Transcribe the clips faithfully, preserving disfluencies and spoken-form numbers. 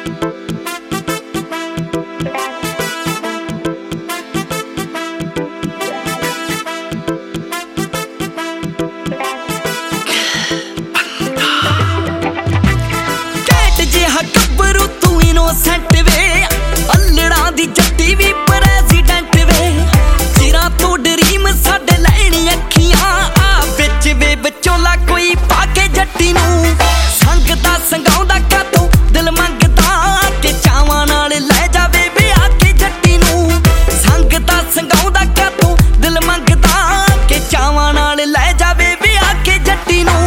Saint ਵੇ ਅਲੜਾਂ ਦੀ ਜੱਟੀ ਵੀ president ਵੇ ਚਿਰਾਂ ਤੋਂ ਡਰੀਮ ਸਾਡੇ ਲੈਣੀ ਅੱਖੀਆਂ ਆ ਵਿੱਚ ਵੇ ਵਿਚੋਲਾ ਕੋਈ ਪਾ ਕੇ ਜੱਟੀ ਨੂੰ ਸੰਗਦਾ ਸੰਗਾਉਂਦਾ ਕਾਤੋਂ ਦਿਲ ਮੰਗਦਾ ਕਿ ਚਾਵਾਂ ਨਾਲ ਲੈ ਜਾਵੇ ਵਿਆਹ ਕੇ ਜੱਟੀ ਨੂੰ ਸੰਗਦਾ ਸੰਗਾਉਂਦਾ ਕਾਤੋਂ ਦਿਲ ਮੰਗਦਾ ਕਿ ਚਾਵਾਂ ਨਾਲ ਲੈ ਜਾਵੇ ਵਿਆਹ ਕੇ ਜੱਟੀ ਨੂੰ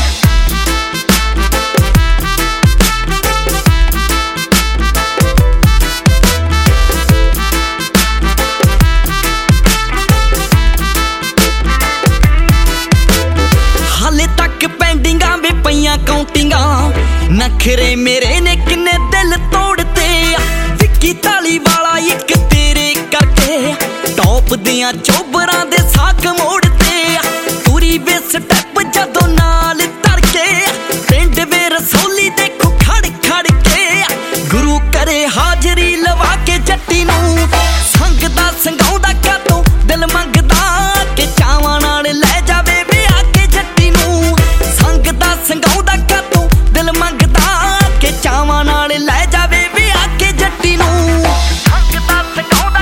ਪੈਂਡਿੰਗਾਂ ਵੇ ਪਈਆਂ ਕਾਉਂਟਿੰਗਾਂ ਨਖਰੇ ਮੇਰੇ ਨੇ ਕਿੰਨੇ ਦਿਲ ਤੋੜਤੇ ਵਿੱਕੀ ਢਾਲੀ ਵਾਲਾ ਇੱਕ ਤੇਰੇ ਕਰਕੇ ਟੌਪ ਦੀਆਂ ਚੋਬਰਾਂ ਦੇ ਸਾਕ ਮੋੜਤੇ ਪੂਰੀ ਵੇ ਸਟੈਪ ਜਦੋਂ ਨਾਲ ਧਰ ਕੇ ਪਿੰਡ ਵੇ ਰਸੋਲੀ ਦੇਖੋ ਖੜ ਖੜ ਕੇ ਗੁਰੂ ਕਰੇ ਹਾਜ਼ਰੀ ਲਵਾ ਕੇ ਜੱਟੀ ਨੂੰ ਸੰਗਦਾ ਸੰਗਾਉਂਦਾ ਕਾਤੋਂ ਦਿਲ ਮੰਗਦਾ ਕਿ ਚਾਵਾਂ ਨਾਲ ਲੈ ਜਾਵੇ ਵਿਆਹ ਕੇ ਜੱਟੀ ਨੂੰ ਸੰਗਦਾ ਸੰਗਾਉਂਦਾ ਕਾਤੋਂ ਦਿਲ ਮੰਗਦਾ ਕਿ ਚਾਵਾਂ ਨਾਲ ਲੈ ਜਾਵੇ ਵਿਆਹ ਕੇ ਜੱਟੀ ਨੂੰ ਸੰਗਦਾ ਸੰਗਾਉਂਦਾ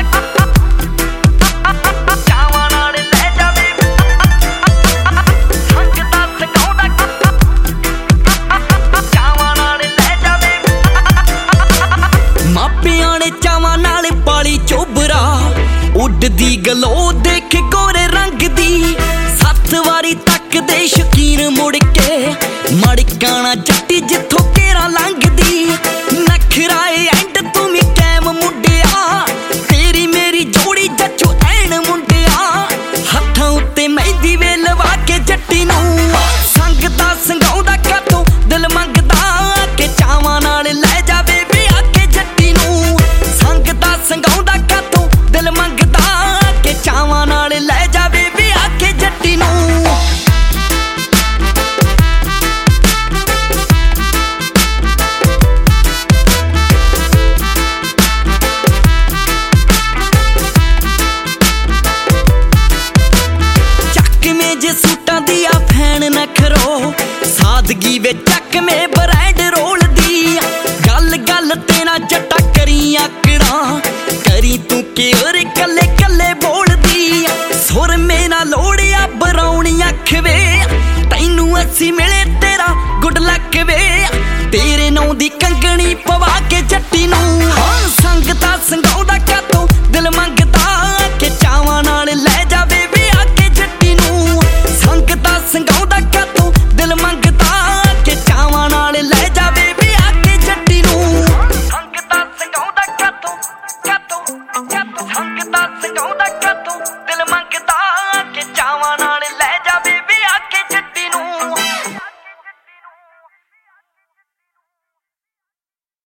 ਚਾਵਾਂ ਨਾਲ ਲੈ ਜਾਵੇ ਸੰਗਦਾ ਸੰਗਾਉਂਦਾ ਚਾਵਾਂ ਨਾਲ ਲੈ ਜਾਵੇ ਮਾਪਿਆਂ ਨੇ ਚਾਵਾਂ ਨਾਲ ਪਾਲੀ ਚੋਬਰਾ ਉੱਡਦੀ ਗਲੋ ਦੇਖ ਗੋਰੇ ਰੰਗ ਦੀ ਸੱਤ ਵਾਰੀ ਤੱਕਦੇ ਸ਼ਕੀਨ ਮੁੜ ਕੇ ਮੜਕਾਣਾ ਜੱਟੀ ਜਿੱਥੋਂ ਕੇਰਾ ਲੰਘਦੀ ਨਖਰਾਏ ਐਂਡ ਤੂੰ ਵੀ ਕੈਮ ਮੁੰਡਿਆ ਤੇਰੀ ਮੇਰੀ ਜੋੜੀ ਜੱਚੂ ਐਨ ਮੁੰਡਿਆ ਹੱਥਾਂ ਉੱਤੇ ਮਹਿੰਦੀ ਵੇ ਲਵਾ ਕੇ ਜੱਟੀ ਨੂੰ ਸੰਗਦਾ ਸੰਗਾਉਂਦਾ ਕਾਤੋਂ ਦਿਲ ਮੰਗਦਾ ਕਿ ਚਾਵਾਂ ਨਾਲ ਲੈ ਜਾਵੇ ਵਿਆਹ ਕੇ ਜੱਟੀ ਨੂੰ ਸੰਗਦਾ ਸੰਗਾਉਂਦਾ ਕਾਤੋਂ ਦਿਲ ਮੰਗਦਾ ਕਿ ਚਾਵਾਂ ਨਾਲ ਲੈ ਜਾਵੇ ਵਿਆਹ ਕੇ ਜੱਟੀ ਨੂੰ ਸੂਟਾਂ ਦੀ ਆ ਫੈਨ ਨਖਰੋ ਸਾਦਗੀ ਵੇ ਚੱਕਵੇਂ ਬ੍ਰਾਂਡ ਰੋਲਦੀ ਗੱਲ ਗੱਲ ਤੇ ਨਾ ਜੱਟਾ ਕਰੀ ਆਕੜਾਂ ਕਰੀ ਤੂੰ ਕਿਉਰ ਕੱਲੇ ਕੱਲੇ ਬੋਲਦੀ ਸੁਰ ਮੇਰਾ ਲੋੜਿਆ ਬਰਾਉਣੀ ਅੱਖ ਵੇ ਤੈਨੂੰ ਅਸੀਂ ਮਿਲੇ ਤੇਰਾ ਗੁੱਡ ਲੱਕ ਵੇ ਤੇਰੇ ਨਾਂ ਦੀ ਕੰਗਣੀ ਪਵਾ